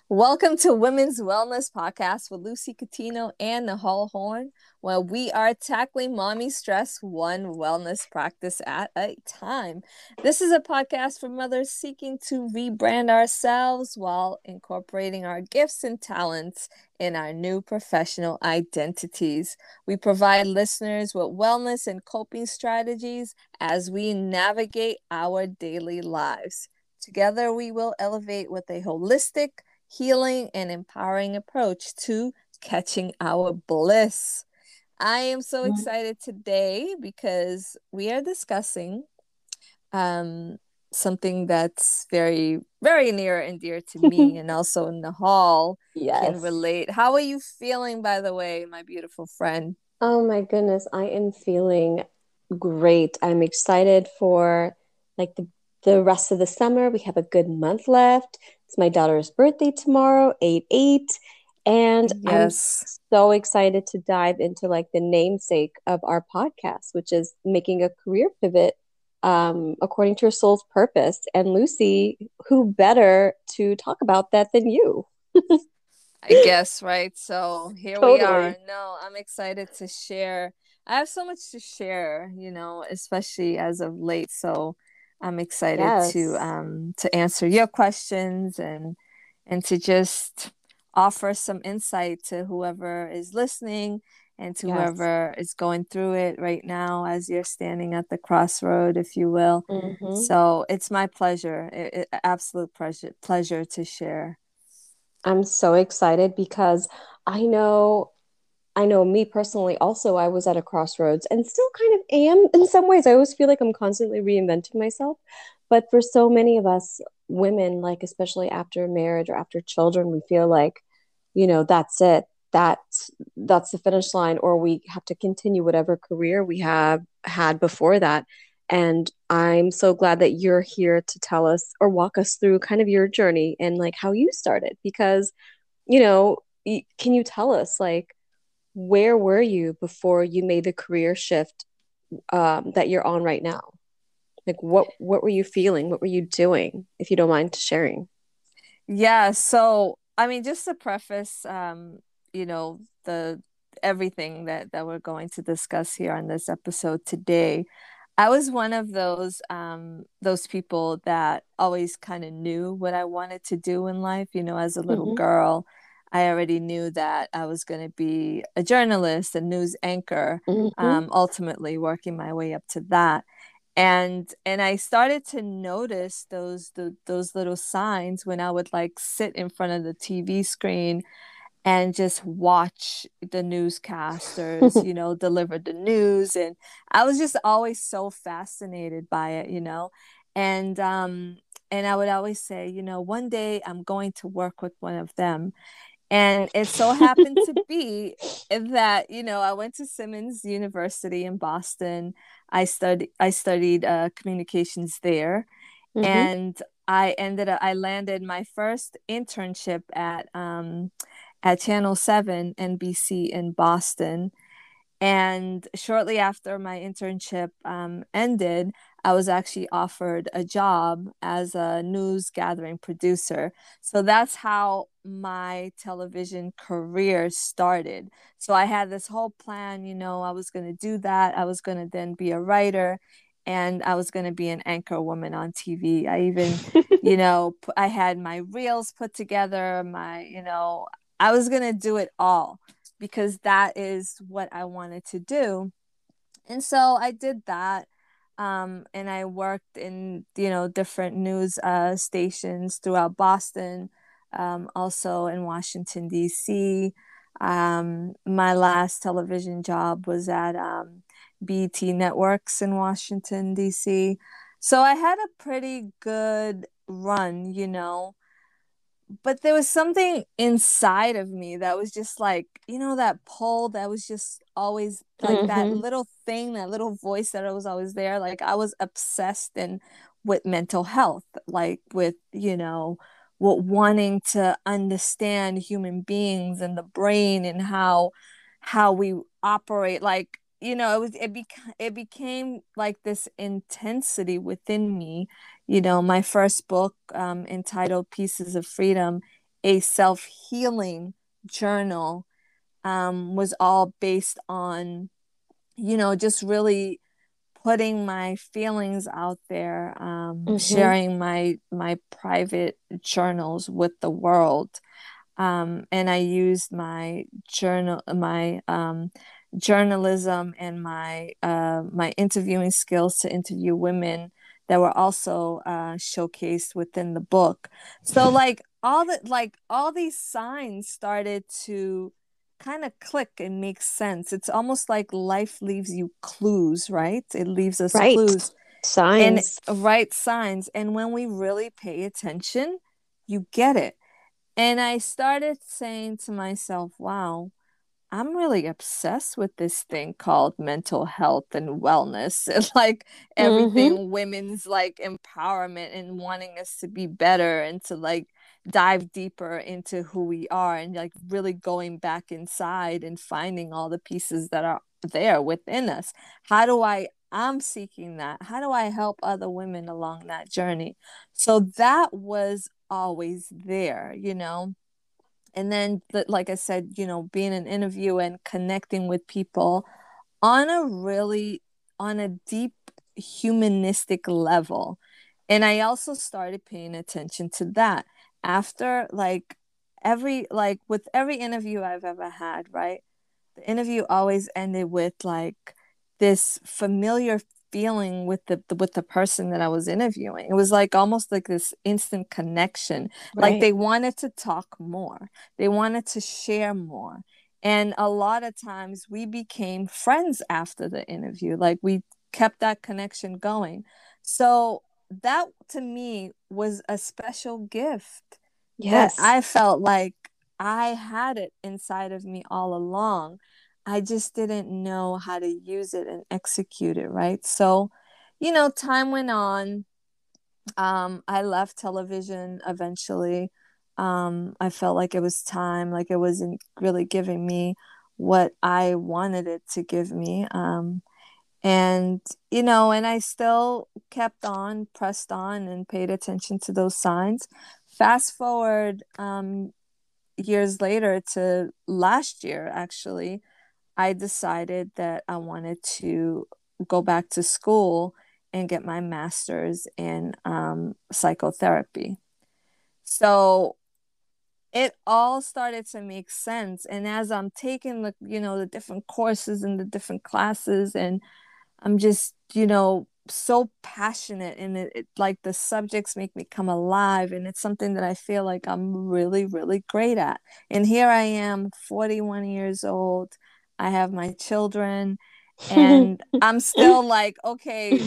Welcome to Women's Wellness Podcast with Lucy Catino and Nahal Horn, where we are tackling mommy stress one wellness practice at a time. This is a podcast for mothers seeking to rebrand ourselves while incorporating our gifts and talents in our new professional identities. We provide listeners with wellness and coping strategies as we navigate our daily lives. Together, we will elevate with a holistic, healing, and empowering approach to catching our bliss. I am so excited today because we are discussing um, something that's very, very near and dear to me, and also Nahal can Yes. relate. How are you feeling, by the way, my beautiful friend? Oh my goodness, I am feeling great. I'm excited for like the rest of the summer. We have a good month left. It's my daughter's birthday tomorrow, 8/8, and I'm Yes. so excited to dive into like the namesake of our podcast, which is making a career pivot according to your soul's purpose. And Lucy, who better to talk about that than you? I guess, right? So here we are. Totally. No, I'm excited to share. I have so much to share, especially as of late. So I'm excited Yes. to answer your questions and to just offer some insight to whoever is listening and to Yes. whoever is going through it right now as you're standing at the crossroad, if you will. Hmm. So it's my pleasure, absolute pleasure to share. I'm so excited because I know I know me personally also I was at a crossroads and still kind of am in some ways. I always feel like I'm constantly reinventing myself. But for so many of us women, like especially after marriage or after children, we feel like, that's it. That's the finish line, or we have to continue whatever career we have had before that. And I'm so glad that you're here to tell us or walk us through kind of your journey and like how you started because, you know, can you tell us like where were you before you made the career shift that you're on right now? Like what were you feeling? What were you doing? If you don't mind sharing. Yeah, so I mean, just to preface, the everything that we're going to discuss here on this episode today, I was one of those people that always kind of knew what I wanted to do in life. As a little Mm-hmm. girl, I already knew that I was going to be a journalist, a news anchor, Mm-hmm. ultimately working my way up to that and I started to notice those little signs when I would like sit in front of the TV screen and just watch the newscasters, deliver the news. And I was just always so fascinated by it. And and I would always say, one day I'm going to work with one of them. And it so happened to be that, I went to Simmons University in Boston. I studied communications there, Mm-hmm. and I landed my first internship at Channel 7 NBC in Boston. And shortly after my internship ended, I was actually offered a job as a news gathering producer. So that's how my television career started. So I had this whole plan, I was going to do that. I was going to then be a writer and I was going to be an anchor woman on TV. I even, I had my reels put together, I was going to do it all because that is what I wanted to do. And so I did that. And I worked in, different news stations throughout Boston, also in Washington, D.C. My last television job was at BT Networks in Washington, D.C. So I had a pretty good run. But there was something inside of me that was just like, that pull that was just always like that Mm-hmm. little thing, that little voice that was always there. Like I was obsessed and with mental health, like with, what wanting to understand human beings and the brain and how we operate. Like, it became like this intensity within me. My first book, entitled Pieces of Freedom, a self-healing journal, was all based on, just really putting my feelings out there, Mm-hmm. sharing my private journals with the world. And I used my journalism and my interviewing skills to interview women that were also showcased within the book. So all these signs started to kind of click and make sense. It's almost like life leaves you clues, right? It leaves us Right. clues and Signs. right signs. And when we really pay attention, you get it. And I started saying to myself, wow, I'm really obsessed with this thing called mental health and wellness. And like Mm-hmm. everything women's like empowerment and wanting us to be better and to like dive deeper into who we are and like really going back inside and finding all the pieces that are there within us. I'm seeking that. How do I help other women along that journey? So that was always there, and then like I said, being an interviewer and connecting with people on a really on a deep humanistic level. And I also started paying attention to that after with every interview I've ever had, right? The interview always ended with like this familiar feeling with the person that I was interviewing. It was like almost like this instant connection. Like Right. they wanted to talk more. They wanted to share more. And a lot of times we became friends after the interview. Like we kept that connection going. So that to me was a special gift that Yes. I felt like I had it inside of me all along. I just didn't know how to use it and execute it, right? So, time went on. I left television eventually. I felt like it was time, like it wasn't really giving me what I wanted it to give me. And, and I still kept on, pressed on, and paid attention to those signs. Fast forward years later to last year, actually, I decided that I wanted to go back to school and get my master's in psychotherapy. So it all started to make sense. And as I'm taking the different courses and the different classes, and I'm just, so passionate and like the subjects make me come alive and it's something that I feel like I'm really, really great at. And here I am, 41 years old. I have my children and I'm still like, okay,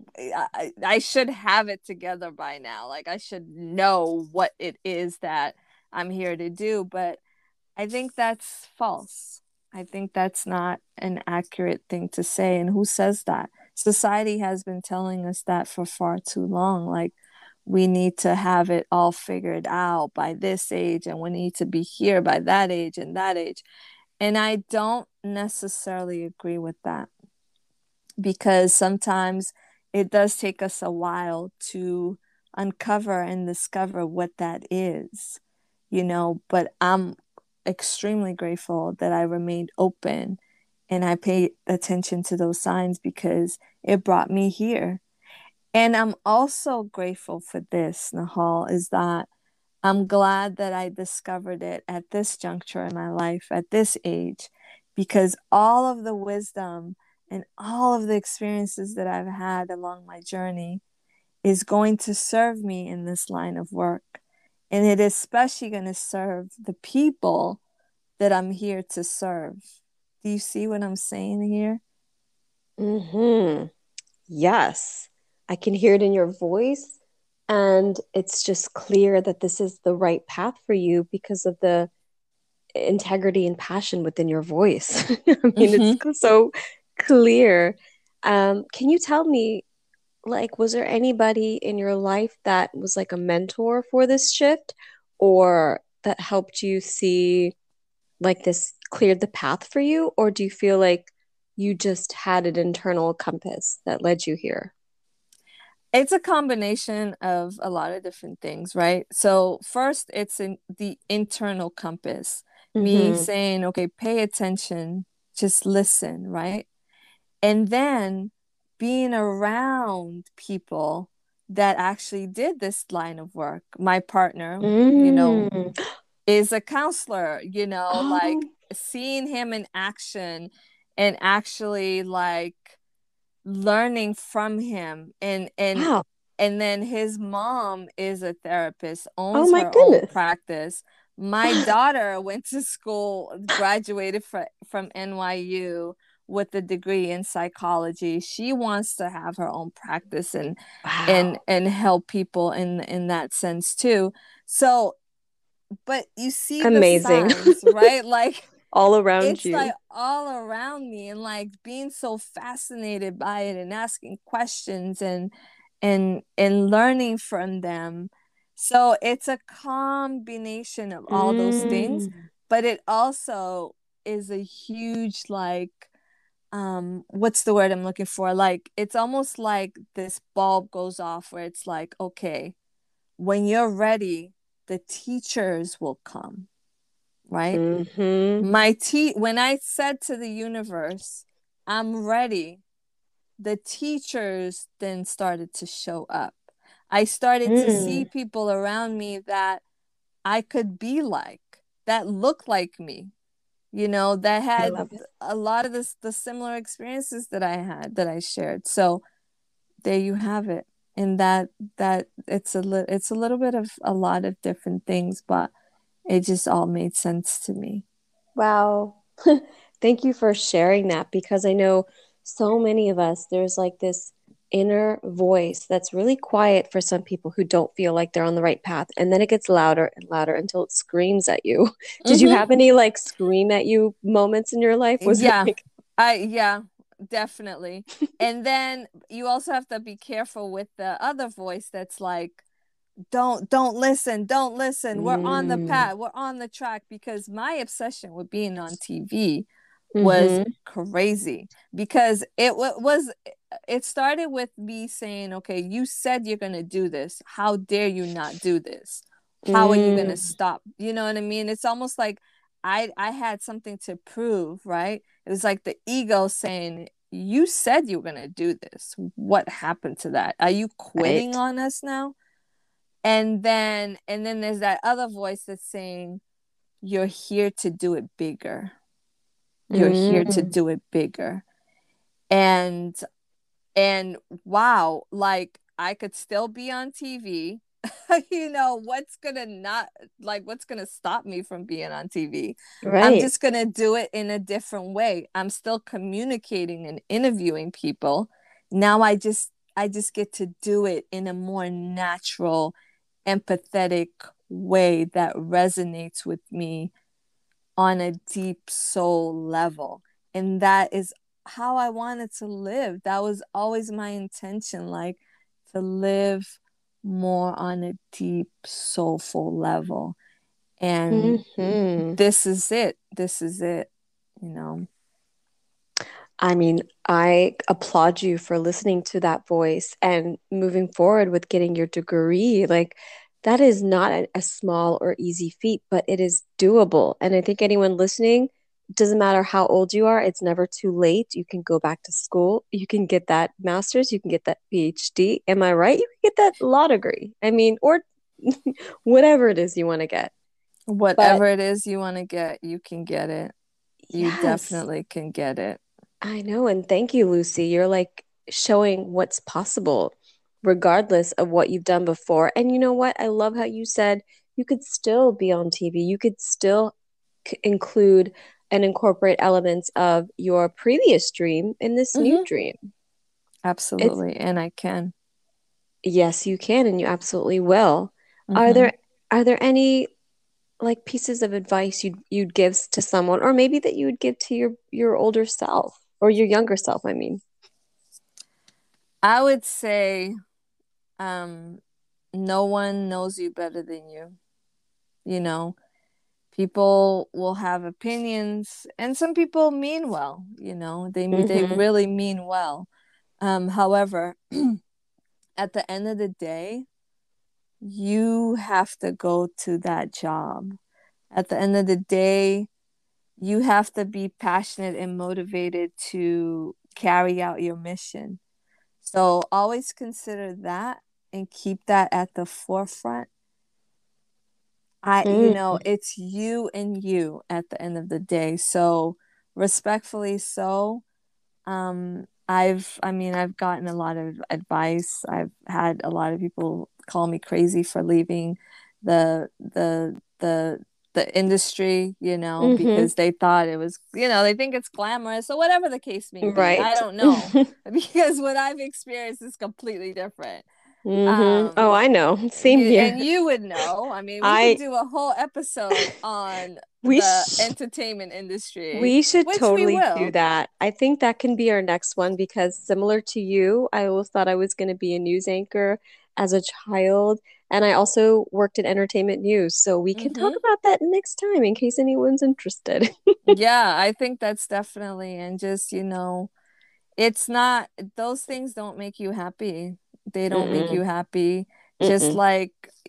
I should have it together by now. Like I should know what it is that I'm here to do, but I think that's false. I think that's not an accurate thing to say. And who says that? Society has been telling us that for far too long. Like, we need to have it all figured out by this age, and we need to be here by that age and that age. And I don't necessarily agree with that because sometimes it does take us a while to uncover and discover what that is, but I'm extremely grateful that I remained open and I paid attention to those signs because it brought me here. And I'm also grateful for this, Nahal, is that I'm glad that I discovered it at this juncture in my life, at this age, because all of the wisdom and all of the experiences that I've had along my journey is going to serve me in this line of work. And it is especially going to serve the people that I'm here to serve. Do you see what I'm saying here? Mm-hmm. Yes. I can hear it in your voice. And it's just clear that this is the right path for you because of the integrity and passion within your voice. I mean, it's Mm-hmm. so clear. Can you tell me, like, was there anybody in your life that was like a mentor for this shift or that helped you see like this cleared the path for you? Or do you feel like you just had an internal compass that led you here? It's a combination of a lot of different things, right? So first, it's in the internal compass, me Mm-hmm. saying, okay, pay attention, just listen, right? And then being around people that actually did this line of work. My partner, Mm. is a counselor, like Oh, seeing him in action and actually like learning from him wow. and then his mom is a therapist, Oh owns my her own goodness. practice. My daughter went to school, graduated from NYU with a degree in psychology. She wants to have her own practice and Wow. and help people in that sense too. So, but you see the Amazing. signs, right? Like All around it's like you. all around me and like being so fascinated by it and asking questions and learning from them. So it's a combination of all those things, Mm. but it also is a huge like what's the word I'm looking for? Like it's almost like this bulb goes off where it's like, okay, when you're ready, the teachers will come, right? Mm-hmm. When I said to the universe, I'm ready, the teachers then started to show up. I started to see Mm. people around me that I could be like, that looked like me, that I had love it. a lot of the similar experiences that I had that I shared. So there you have it. And that it's a little bit of a lot of different things, but it just all made sense to me. Wow. Thank you for sharing that because I know so many of us, there's like this inner voice that's really quiet for some people who don't feel like they're on the right path. And then it gets louder and louder until it screams at you. Did you Mm-hmm. have any like scream at you moments in your life? Was it Yeah, like, yeah, definitely. And then you also have to be careful with the other voice that's like, don't listen, don't listen. We're on the mm, path, we're on the track because my obsession with being on TV was mm-hmm, crazy because it started with me saying, okay, you said you're going to do this. How dare you not do this? How are you going to mm, stop? You know what I mean? It's almost like I had something to prove, right? It was like the ego saying, you said you were going to do this. What happened to that? Are you quitting right. on us now? And then there's that other voice that's saying, you're here to do it bigger. You're here to Mm, do it bigger. And and wow, like I could still be on TV. What's gonna stop me from being on TV? I'm right. just gonna do it in a different way. I'm still communicating and interviewing people. Now I just get to do it in a more natural, empathetic way that resonates with me on a deep soul level. And that is how I wanted to live. That was always my intention, like to live more on a deep, soulful level. And Mm-hmm. this is it. This is it, you know. I mean, I applaud you for listening to that voice and moving forward with getting your degree. Like, that is not a small or easy feat, but it is doable. And I think anyone listening, doesn't matter how old you are, it's never too late. You can go back to school, you can get that master's, you can get that PhD. Am I right? You can get that law degree. I mean, or whatever it is you want to get. But Whatever it is you want to get, you can get it. You yes. definitely can get it. I know, and thank you, Lucy. You're like showing what's possible, regardless of what you've done before. And you know what? I love how you said you could still be on TV. You could still include and incorporate elements of your previous dream in this new Mm-hmm. dream. It's Absolutely. And I can. yes, you can, and you absolutely will. Are Mm-hmm. there any like pieces of advice you'd give to someone, or maybe that you would give to your older self or your younger self, I mean? I would say, um, no one knows you better than you. You know, people will have opinions, and some people mean well. They Mm-hmm. really mean well. However, at the end of the day, you have to go to that job. At the end of the day, you have to be passionate and motivated to carry out your mission. So always consider that and keep that at the forefront. Mm. It's you and you at the end of the day. So respectfully so, I've gotten a lot of advice. I've had a lot of people call me crazy for leaving the the the the industry, Mm-hmm. because they thought it was, they think it's glamorous or whatever the case may be. I Right. don't know because what I've experienced is completely different. Mm-hmm. Oh, Um, I know. Same here. and you would know. I mean, we could I do a whole episode on we the sh entertainment industry, We should which we totally do will. that. I think that can be our next one because similar to you, I always thought I was going to be a news anchor as a child, and I also worked in entertainment news. So we can talk Mm-hmm. about that next time in case anyone's interested. Yeah, I think that's definitely, and just, it's not, those things don't make you happy. They don't make you Mm-mm. happy. Just Mm-mm. like,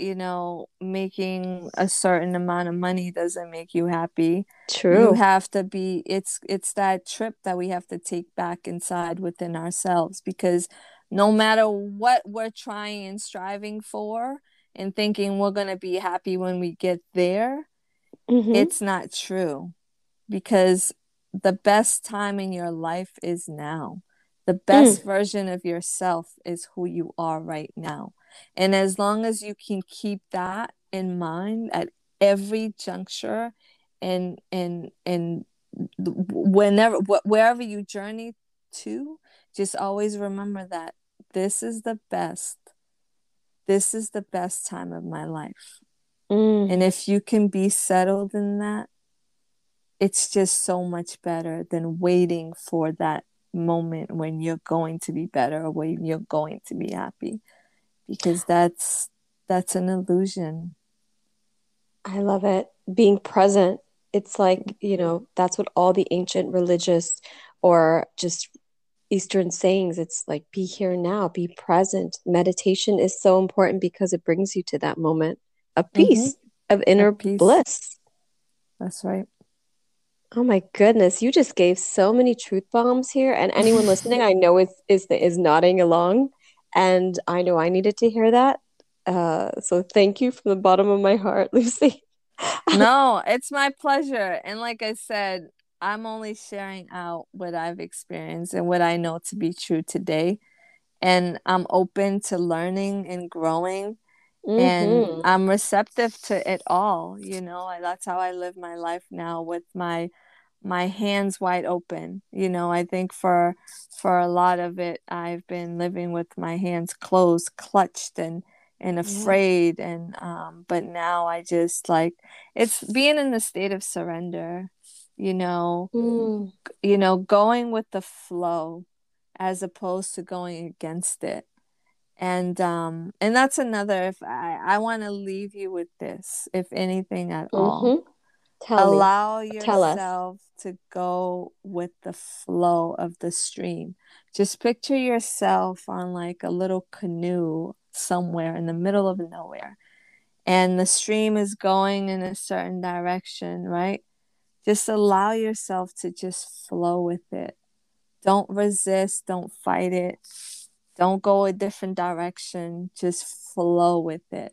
making a certain amount of money doesn't make you happy. You True. have to be, it's that trip that we have to take back inside within ourselves, because no matter what we're trying and striving for and thinking we're going to be happy when we get there, Mm-hmm. it's not true, because the best time in your life is now. The Mm. best version of yourself is who you are right now. And as long as you can keep that in mind at every juncture, and wherever you journey to, just always remember that this is the best. This is the best time of my life. Mm. And if you can be settled in that, it's just so much better than waiting for that moment when you're going to be better or when you're going to be happy, because that's an illusion. I love it. Being present. It's like, that's what all the ancient religious or just Eastern sayings, it's like be here now, be present. Meditation is so important because it brings you to that moment of Mm-hmm. peace, of Of inner peace. bliss. That's right. Oh my goodness, you just gave so many truth bombs here, and anyone listening, I know is nodding along, and I know I needed to hear that. So thank you from the bottom of my heart, Lucy. No, it's my pleasure. And like I said, I'm only sharing out what I've experienced and what I know to be true today. And I'm open to learning and growing. And Mm-hmm. I'm receptive to it all. That's how I live my life now, with my hands wide open. I think for a lot of it, I've been living with my hands closed, clutched, and Yeah. afraid. And but now I just like, it's being in the state of surrender, you know, Mm. going with the flow as opposed to going against it. And that's another, if I want to leave you with this, if anything at all, Mm-hmm. Tell me. allow Tell us. yourself to go with the flow of the stream. Just picture yourself on like a little canoe somewhere in the middle of nowhere, and the stream is going in a certain direction, right? Just allow yourself to just flow with it. Don't resist, don't fight it, don't go a different direction, just flow with it.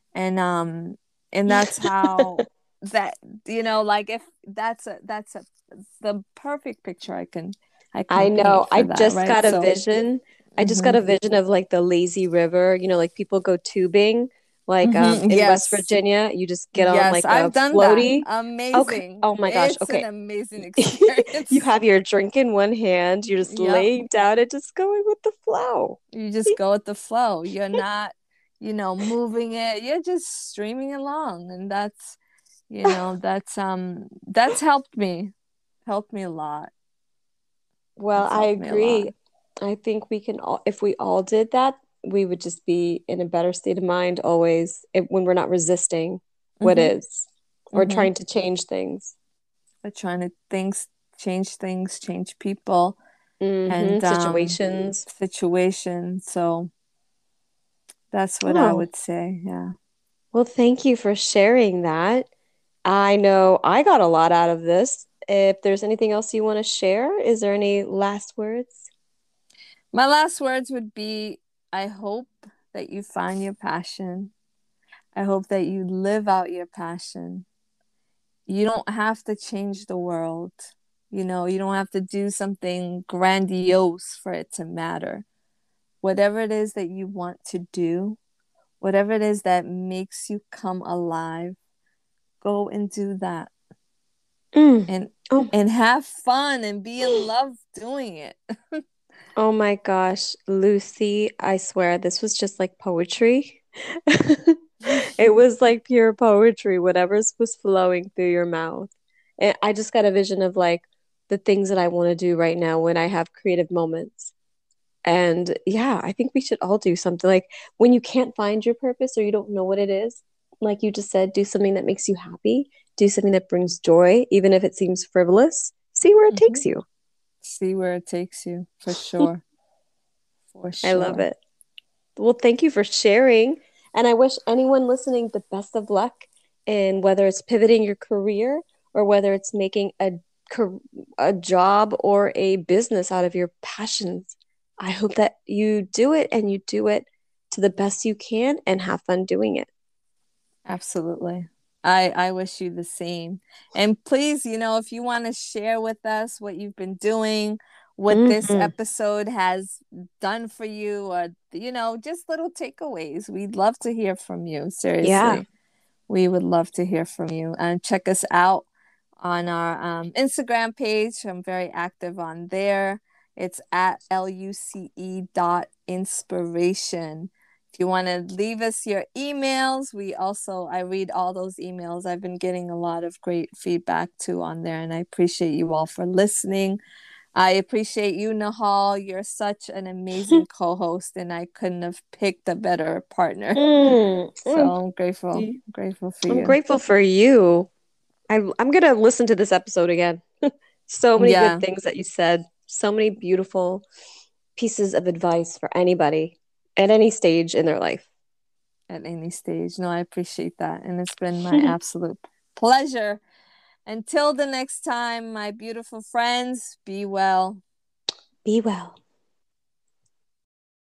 And that's how, that, like, if that's a the perfect picture I can I paint know. for that, right? So I just got mhm. a vision of like the lazy river, like people go tubing, like in West Yes. Virginia, you just get on Yes, like a I've done that. floaty. Okay. Amazing. Oh my gosh. It's an Okay. amazing You experience. have your drink in one hand, you're just Yep. laying down and just going with the flow. You just go with the flow. You're not, moving it. You're just streaming along. And that's helped me a lot. Well, It's I helped me a lot. agree. I think we can all, if we all did that, we would just be in a better state of mind always when we're not resisting what Mm-hmm. is or Mm-hmm. trying to change things. But trying to things, change people, and Situations. situations. So That's what I Oh, would say. Yeah. well, thank you for sharing that. I know I got a lot out of this. If there's anything else you want to share, is there any last words? My last words would be I hope that you find your passion. I hope that you live out your passion. You don't have to change the world. You don't have to do something grandiose for it to matter. Whatever it is that you want to do, whatever it is that makes you come alive, go and do that. Mm. And Oh, and have fun and be in love doing it. oh my gosh, Lucy, I swear this was just like poetry. It was like pure poetry, whatever's was flowing through your mouth. And I just got a vision of like the things that I want to do right now when I have creative moments. And yeah, I think we should all do something like when you can't find your purpose or you don't know what it is, like you just said, do something that makes you happy, do something that brings joy, even if it seems frivolous. See where it Mhm. takes you. See where it takes you, for sure. For I love sure. it. Well, thank you for sharing. And I wish anyone listening the best of luck in whether it's pivoting your career or whether it's making a job or a business out of your passions. I hope that you do it and you do it to the best you can and have fun doing it. Absolutely. I wish you the same. And please, if you want to share with us what you've been doing, what this Hmm. episode has done for you, or, just little takeaways, we'd love to hear from you. Yeah. Seriously, we would love to hear from you. And check us out on our Instagram page. I'm very active on there. It's at luce.inspiration. If you want to leave us your emails, I read all those emails. I've been getting a lot of great feedback too on there, and I appreciate you all for listening. I appreciate you, Nahal. You're such an amazing co-host, and I couldn't have picked a better partner. Mm. So I'm grateful, Mm. grateful for I'm you. grateful for you. I'm gonna listen to this episode again. So many good Yeah, things that you said. So many beautiful pieces of advice for anybody at any stage in their life. at any stage. No, I appreciate that, and it's been my absolute pleasure. Until the next time, my beautiful friends, be well. Be well.